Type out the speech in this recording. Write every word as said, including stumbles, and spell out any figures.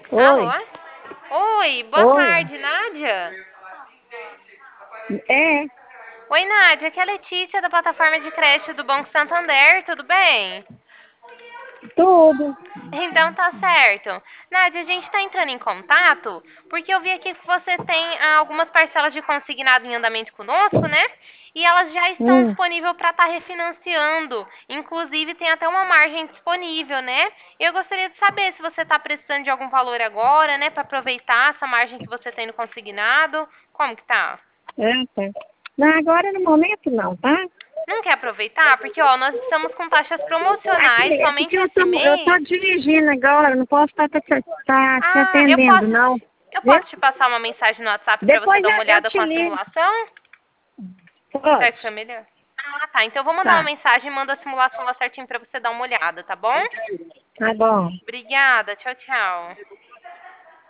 Oi, Alô? Oi, boa oi. tarde, Nádia. É, Oi, Nádia, aqui é a Letícia da plataforma de crédito do Banco Santander, tudo bem? tudo. Então tá certo. Nádia, a gente está entrando em contato porque eu vi aqui que você tem ah, algumas parcelas de consignado em andamento conosco, né? E elas já estão Hum, disponíveis para estar refinanciando. Inclusive tem até uma margem disponível, né? Eu gostaria de saber se você está precisando de algum valor agora, né? Para aproveitar essa margem que você tem no consignado. Como que tá? é, tá. Não, agora no momento não, tá? Não quer aproveitar? Porque, ó, nós estamos com taxas Aqui, promocionais é porque somente eu tô, esse eu tô mês. dirigindo agora, não posso estar te, tá te Ah, eu atendendo, posso, não. eu Vê? posso te passar uma mensagem no WhatsApp para você Depois dar uma eu, eu olhada te com a ligo. simulação? Será que foi Pode? melhor? Ah, tá. Então eu vou mandar uma Tá, mensagem e mando a simulação lá certinho para você dar uma olhada, tá bom? tá bom. Obrigada. Tchau, tchau.